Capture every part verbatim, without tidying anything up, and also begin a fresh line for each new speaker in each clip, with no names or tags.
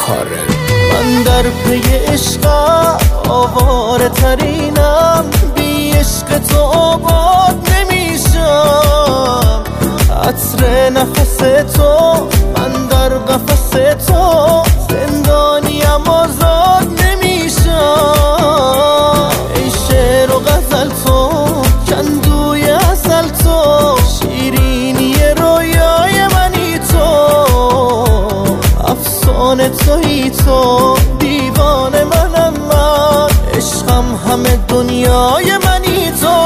کارل.
من در پی عشقم آواره ترینم، بی عشق تو آباد نمیشم. عطر نفس تو من در قفس تو، زندانیم آزاد نمیشم. ای شعر و غزل تو، کندوی عسل تو، شیرینی رویای منی تو، افسانه تویی تو، دیوانه منم من، عشقم همه دنیای منی تو.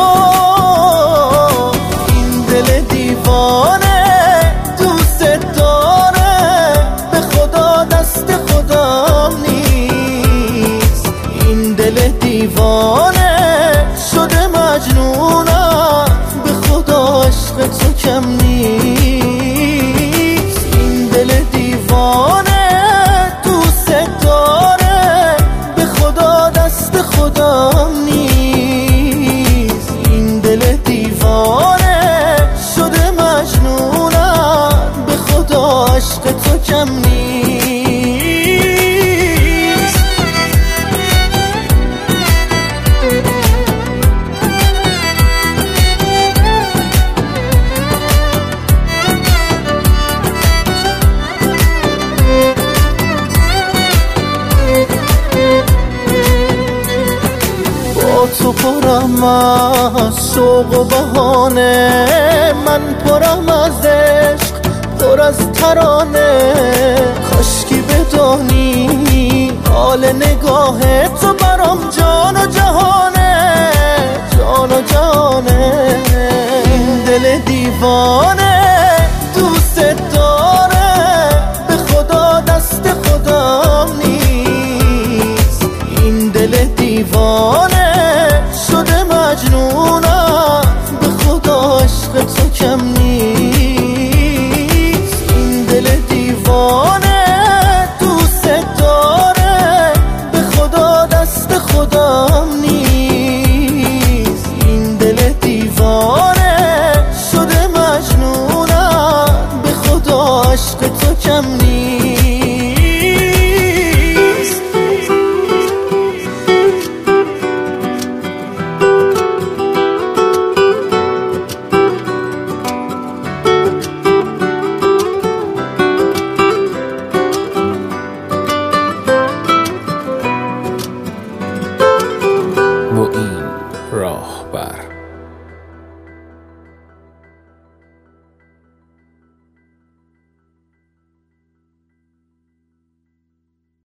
این دل دیوانه دوست داره، به خدا دست خودم نیست. این دل دیوانه شده مجنونم، به خدا عشق تو کم نیست. این دل دیوانه دوست داره، به خدا دست خودم نیست. این دل دیوانه شده مجنونم، به خدا عشق تو کم نیست. تو پرم از شوق و بهانه، من پرم از عشق، پر از ترانه. کاشکی بدانی حال نگاه تو برام جان و جهانه، جان و جهانه. این دل دیوانه دوست داره، به خدا دست خودم نیست. این دل دیوانه شده مجنونم، به خدا عشق تو کم